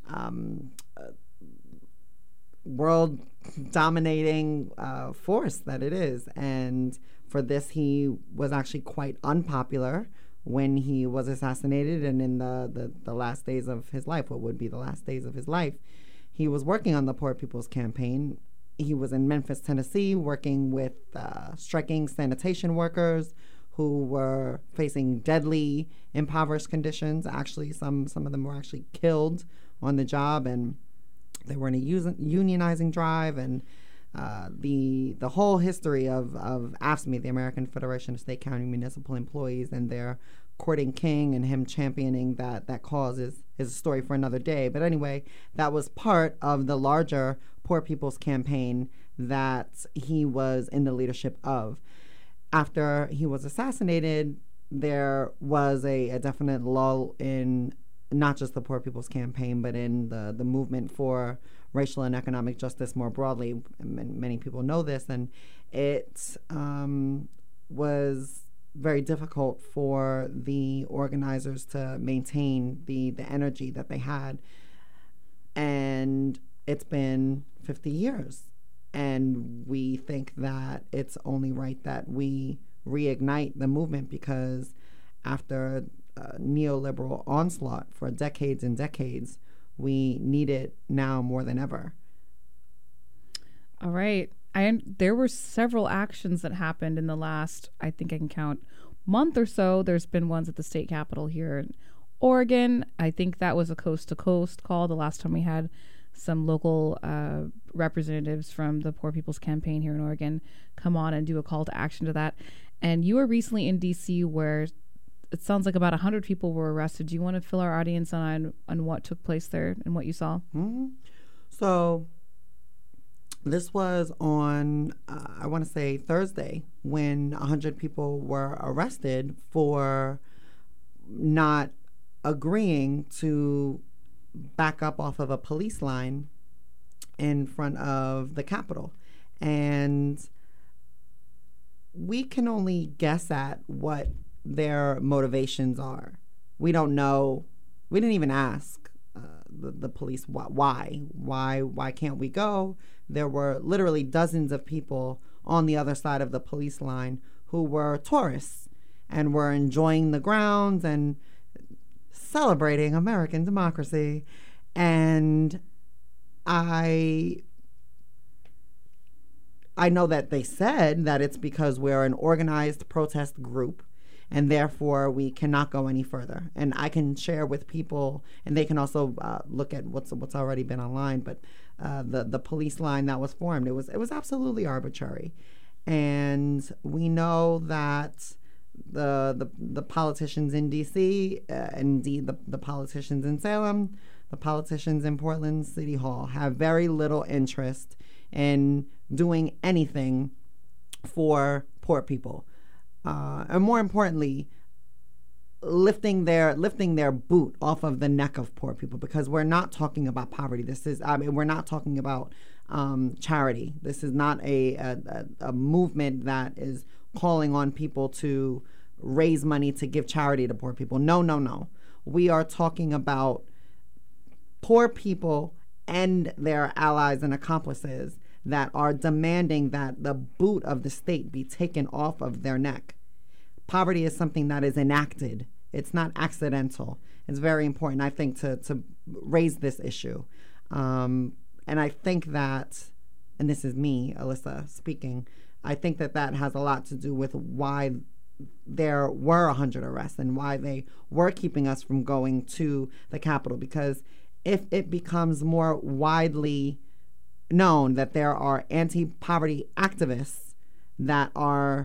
world-dominating force that it is. And for this, he was actually quite unpopular when he was assassinated, and in the last days of his life, what would be the last days of his life, he was working on the Poor People's Campaign. He was in Memphis, Tennessee, working with striking sanitation workers who were facing deadly, impoverished conditions. Actually, some of them were actually killed on the job, and they were in a unionizing drive. And the whole history of AFSCME, the American Federation of State, County, Municipal Employees, and their courting King and him championing that cause is a story for another day. But anyway, that was part of the larger Poor People's Campaign that he was in the leadership of. After he was assassinated, there was a definite lull in not just the Poor People's Campaign, but in the movement for racial and economic justice more broadly. Many people know this, and it was very difficult for the organizers to maintain the energy that they had. And it's been 50 years. And we think that it's only right that we reignite the movement, because after neoliberal onslaught for decades and decades, we need it now more than ever. All right. There were several actions that happened in the last, I think I can count, month or so. There's been ones at the state capitol here in Oregon. I think that was a coast-to-coast call the last time we had some local representatives from the Poor People's Campaign here in Oregon come on and do a call to action to that. And you were recently in D.C. where it sounds like about 100 people were arrested. Do you want to fill our audience on what took place there and what you saw? Mm-hmm. So this was on, I want to say Thursday, when 100 people were arrested for not agreeing to back up off of a police line in front of the Capitol. And we can only guess at what their motivations are. We don't know. We didn't even ask the police why can't we go. There were literally dozens of people on the other side of the police line who were tourists and were enjoying the grounds and celebrating American democracy. And I know that they said that it's because we're an organized protest group and therefore we cannot go any further. And I can share with people, and they can also look at what's already been online, but the police line that was formed, it was absolutely arbitrary. And we know that the politicians in D.C., indeed the politicians in Salem, the politicians in Portland City Hall have very little interest in doing anything for poor people. And more importantly, lifting their boot off of the neck of poor people, because we're not talking about poverty. We're not talking about charity. This is not a movement that is calling on people to raise money to give charity to poor people. No. We are talking about poor people and their allies and accomplices that are demanding that the boot of the state be taken off of their neck. Poverty is something that is enacted. It's not accidental. It's very important, I think, to raise this issue. And I think that, and this is me, Alyssa, speaking, I think that has a lot to do with why there were 100 arrests and why they were keeping us from going to the Capitol. Because if it becomes more widely known that there are anti-poverty activists that are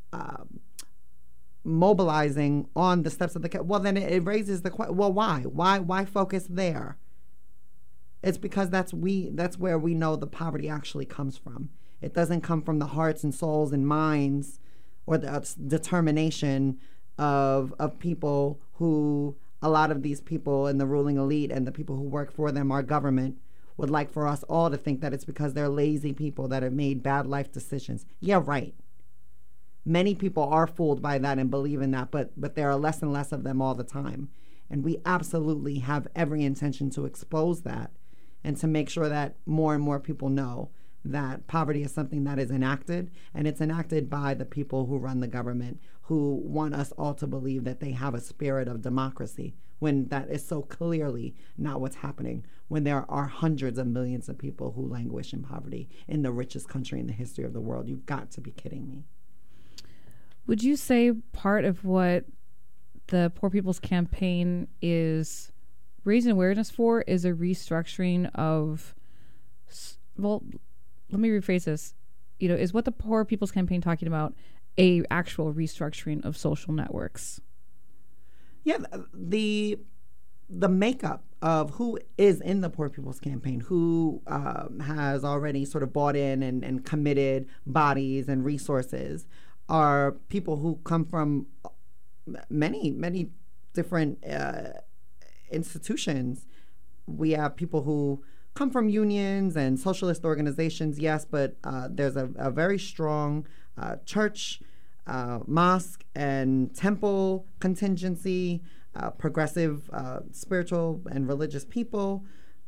mobilizing on the steps of the Capitol, well, then it raises the question, well, why focus there? It's because that's where we know the poverty actually comes from. It doesn't come from the hearts and souls and minds or the determination of people who, a lot of these people in the ruling elite and the people who work for them, our government, would like for us all to think that it's because they're lazy people that have made bad life decisions. Yeah, right. Many people are fooled by that and believe in that, but there are less and less of them all the time. And we absolutely have every intention to expose that and to make sure that more and more people know that poverty is something that is enacted, and it's enacted by the people who run the government, who want us all to believe that they have a spirit of democracy, when that is so clearly not what's happening, when there are hundreds of millions of people who languish in poverty in the richest country in the history of the world. You've got to be kidding me. Would you say part of what the Poor People's Campaign is raising awareness for is a restructuring of, well, let me rephrase this. Is what the Poor People's Campaign talking about a actual restructuring of social networks? Yeah, the makeup of who is in the Poor People's Campaign, who has already sort of bought in and committed bodies and resources, are people who come from many, many different institutions. We have people who come from unions and socialist organizations, yes, but there's a very strong church, mosque, and temple contingency, progressive spiritual and religious people,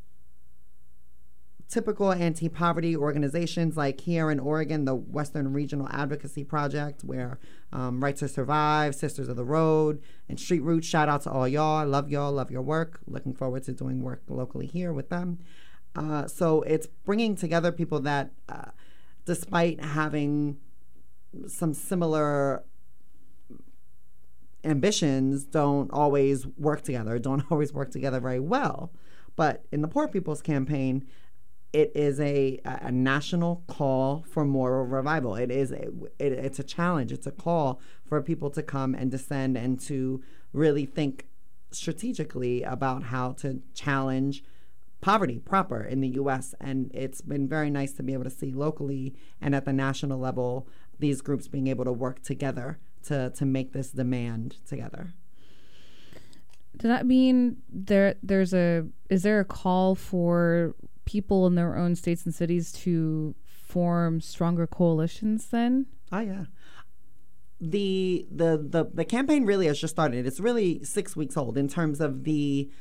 typical anti-poverty organizations like here in Oregon, the Western Regional Advocacy Project, where Right to Survive, Sisters of the Road, and Street Roots. Shout out to all y'all. Love y'all. Love your work. Looking forward to doing work locally here with them. So it's bringing together people that, despite having some similar ambitions, don't always work together very well. But in the Poor People's Campaign, it is a national call for moral revival. It's a challenge. It's a call for people to come and descend and to really think strategically about how to challenge poverty proper in the U.S. And it's been very nice to be able to see locally and at the national level these groups being able to work together to make this demand together. Does that mean is there a call for people in their own states and cities to form stronger coalitions then? Oh, yeah. The campaign really has just started. It's really 6 weeks old in terms of the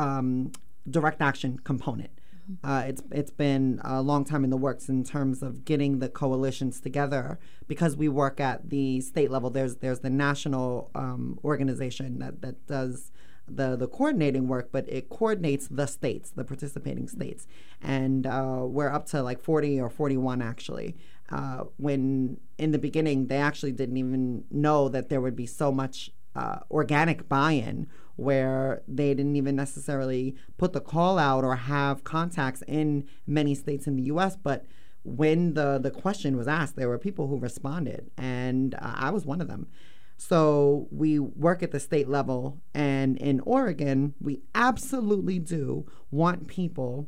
direct action component. It's been a long time in the works in terms of getting the coalitions together, because we work at the state level. There's the national organization that does the coordinating work, but it coordinates the states, the participating states. And we're up to like 40 or 41 actually. When in the beginning, they actually didn't even know that there would be so much organic buy-in, where they didn't even necessarily put the call out or have contacts in many states in the U.S. But when the question was asked, there were people who responded, and I was one of them. So we work at the state level, and in Oregon, we absolutely do want people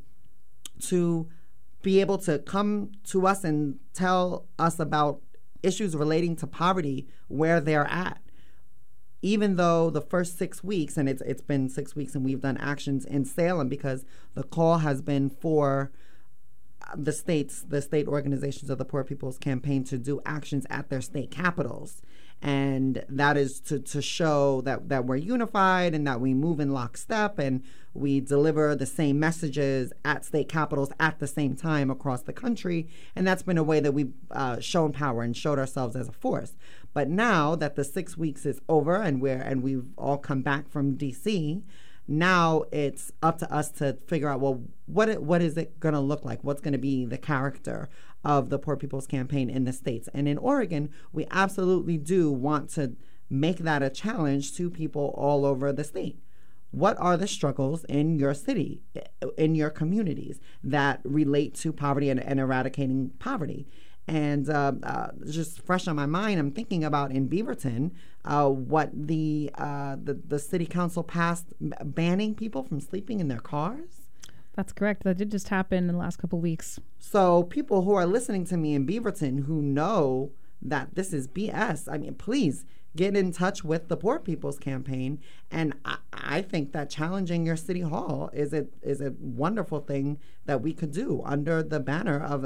to be able to come to us and tell us about issues relating to poverty where they're at. Even though the first 6 weeks, and it's been 6 weeks, and we've done actions in Salem because the call has been for the state organizations of the Poor People's Campaign to do actions at their state capitals. And that is to show that we're unified and that we move in lockstep and we deliver the same messages at state capitals at the same time across the country. And that's been a way that we've shown power and showed ourselves as a force. But now that the 6 weeks is over and we've all come back from D.C., now it's up to us to figure out, well, what is it going to look like? What's going to be the character of the Poor People's Campaign in the states? And in Oregon, we absolutely do want to make that a challenge to people all over the state. What are the struggles in your city, in your communities that relate to poverty and eradicating poverty? And just fresh on my mind, I'm thinking about in Beaverton, what the city council passed, banning people from sleeping in their cars. That's correct. That did just happen in the last couple of weeks. So people who are listening to me in Beaverton who know that this is BS, I mean, please get in touch with the Poor People's Campaign. And I think that challenging your city hall is a wonderful thing that we could do under the banner of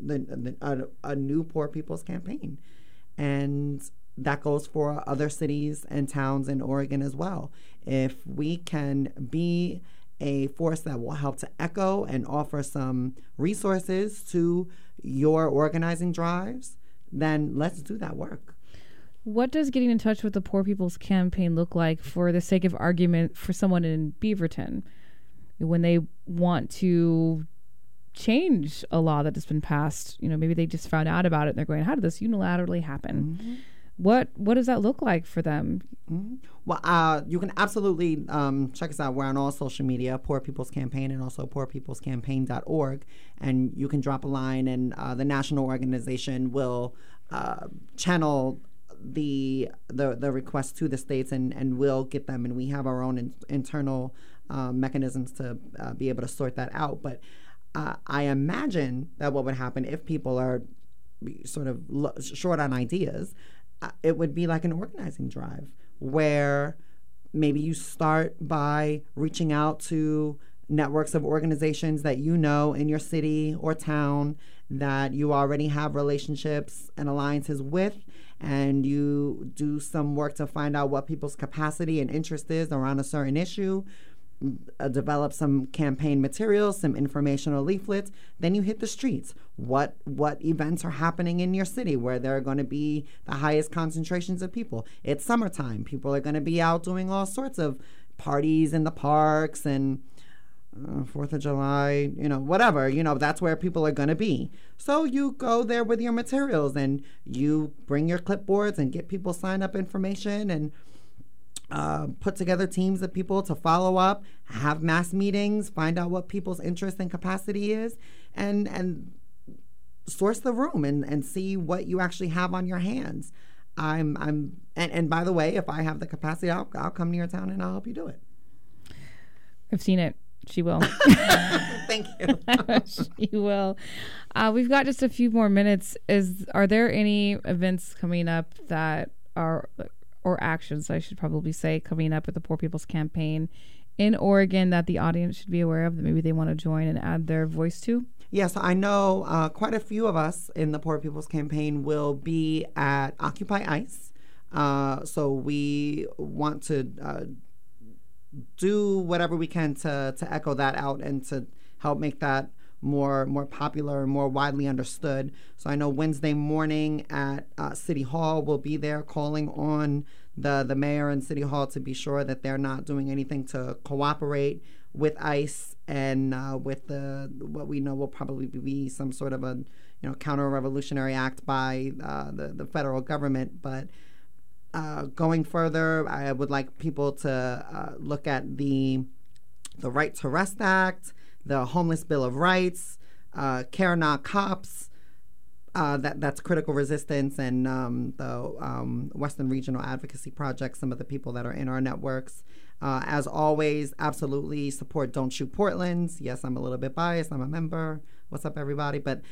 a new Poor People's Campaign. And that goes for other cities and towns in Oregon as well. If we can be a force that will help to echo and offer some resources to your organizing drives, then let's do that work. What does getting in touch with the Poor People's Campaign look like, for the sake of argument, for someone in Beaverton when they want to change a law that has been passed? Maybe they just found out about it and they're going, how did this unilaterally happen? Mm-hmm. What does that look like for them? Mm-hmm. Well, you can absolutely check us out. We're on all social media, Poor People's Campaign, and also poorpeoplescampaign.org. And you can drop a line, and the national organization will channel the request to the states, and we'll get them. And we have our own internal mechanisms to be able to sort that out. But I imagine that what would happen if people are sort of short on ideas, it would be like an organizing drive where maybe you start by reaching out to networks of organizations that you know in your city or town that you already have relationships and alliances with, and you do some work to find out what people's capacity and interest is around a certain issue, develop some campaign materials, some informational leaflets. Then you hit the streets. What events are happening in your city where there are going to be the highest concentrations of people? It's summertime. People are going to be out doing all sorts of parties in the parks and 4th of July, whatever, that's where people are going to be. So you go there with your materials and you bring your clipboards and get people sign up information and put together teams of people to follow up, have mass meetings, find out what people's interest and capacity is, and source the room and see what you actually have on your hands. And by the way, if I have the capacity, I'll come to your town and I'll help you do it. I've seen it. She will. Thank you. She will. We've got just a few more minutes. Are there any events coming up that are, or actions, I should probably say, coming up with the Poor People's Campaign in Oregon that the audience should be aware of, that maybe they want to join and add their voice to? Yes, I know quite a few of us in the Poor People's Campaign will be at Occupy ICE. So we want to do whatever we can to echo that out and to help make that more popular and more widely understood. So I know Wednesday morning at City Hall, we'll be there calling on the mayor and City Hall to be sure that they're not doing anything to cooperate with ICE and with what we know will probably be some sort of a counter-revolutionary act by the federal government. But going further, I would like people to look at the Right to Rest Act, the Homeless Bill of Rights, Care Not Cops, that's Critical Resistance, and the Western Regional Advocacy Project, some of the people that are in our networks. As always, absolutely support Don't Shoot Portland. Yes, I'm a little bit biased. I'm a member. What's up, everybody? But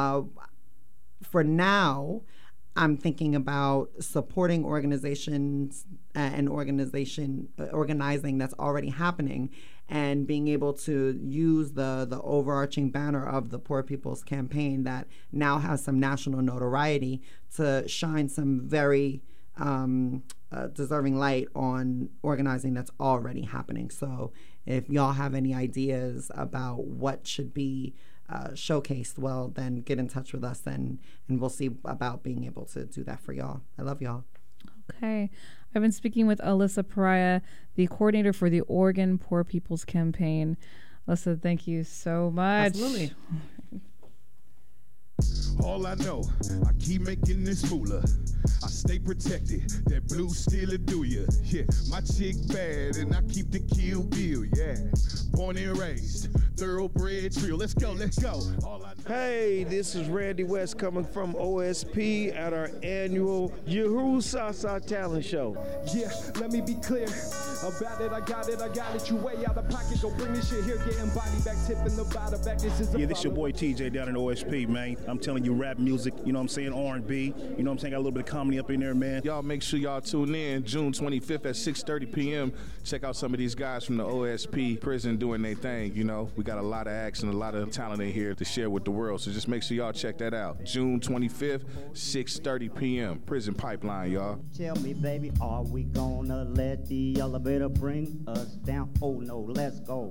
for now, I'm thinking about supporting organizations and organizing that's already happening, and being able to use the overarching banner of the Poor People's Campaign that now has some national notoriety to shine some very deserving light on organizing that's already happening. So if y'all have any ideas about what should be showcased, well, then get in touch with us and we'll see about being able to do that for y'all. I love y'all. Okay. I've been speaking with Alyssa Pariah, the coordinator for the Oregon Poor People's Campaign. Alyssa, thank you so much. Absolutely. All I know, I keep making this moolah. I stay protected, that blue still a do ya. Yeah, my chick bad and I keep the Kill Bill, yeah. Born and raised, thoroughbred trio. Let's go, let's go. Hey, this is Randy West coming from OSP at our annual Yahoo Sasa Talent Show. Yeah, let me be clear. About it, I got it, you way out of pocket. Go bring this shit here, getting body back, tipping the bottle back. This is this your boy TJ down in OSP, man. I'm telling you, rap music, you know what I'm saying, R&B, you know what I'm saying, got a little bit of comedy up in there, man. Y'all make sure y'all tune in June 25th at 6:30 p.m. Check out some of these guys from the OSP prison doing their thing, you know. We got a lot of acts and a lot of talent in here to share with the world, so just make sure y'all check that out. June 25th, 6:30 p.m. Prison Pipeline, y'all. Tell me, baby, are we gonna let the elevator bring us down? Oh no, let's go.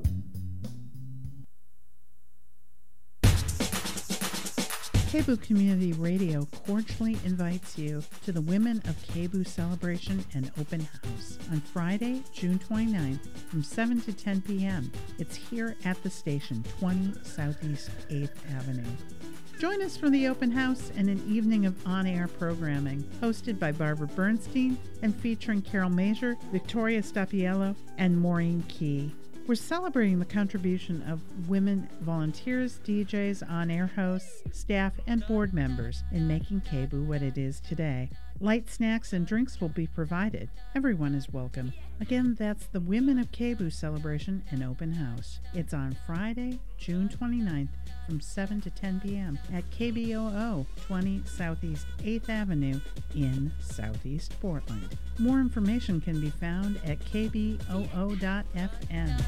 KBOO Community Radio cordially invites you to the Women of KBOO Celebration and Open House on Friday, June 29th from 7 to 10 p.m. It's here at the station, 20 Southeast 8th Avenue. Join us for the open house and an evening of on-air programming hosted by Barbara Bernstein and featuring Carol Major, Victoria Stapiello, and Maureen Key. We're celebrating the contribution of women volunteers, DJs, on-air hosts, staff, and board members in making KBOO what it is today. Light snacks and drinks will be provided. Everyone is welcome. Again, that's the Women of KBOO Celebration and Open House. It's on Friday, June 29th from 7 to 10 p.m. at KBOO 20 Southeast 8th Avenue in Southeast Portland. More information can be found at kboo.fm.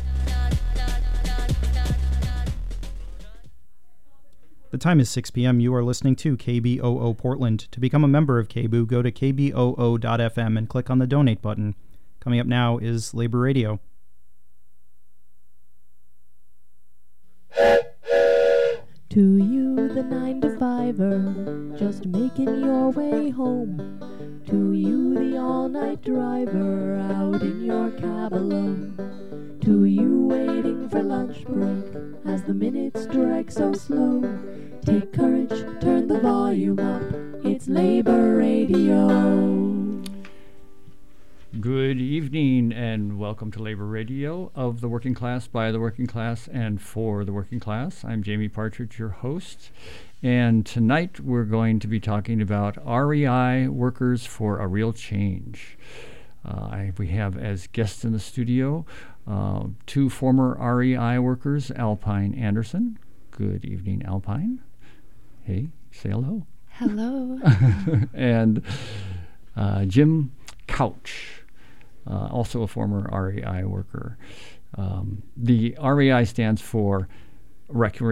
The time is 6 p.m. You are listening to KBOO Portland. To become a member of KBOO, go to kboo.fm and click on the donate button. Coming up now is Labor Radio. To you, the 9-to-5er, just making your way home. To you, the all-night driver, out in your cab alone. To you, waiting for lunch break, as the minutes drag so slow. Take courage, turn the volume up, it's Labor Radio. Good evening and welcome to Labor Radio of the working class, by the working class, and for the working class. I'm Jamie Partridge, your host, and tonight we're going to be talking about REI Workers for a Real Change. We have as guests in the studio two former REI workers, Alpine Anderson. Good evening, Alpine. Hey, say hello. Hello. And Jim Couch, also a former REI worker. The REI stands for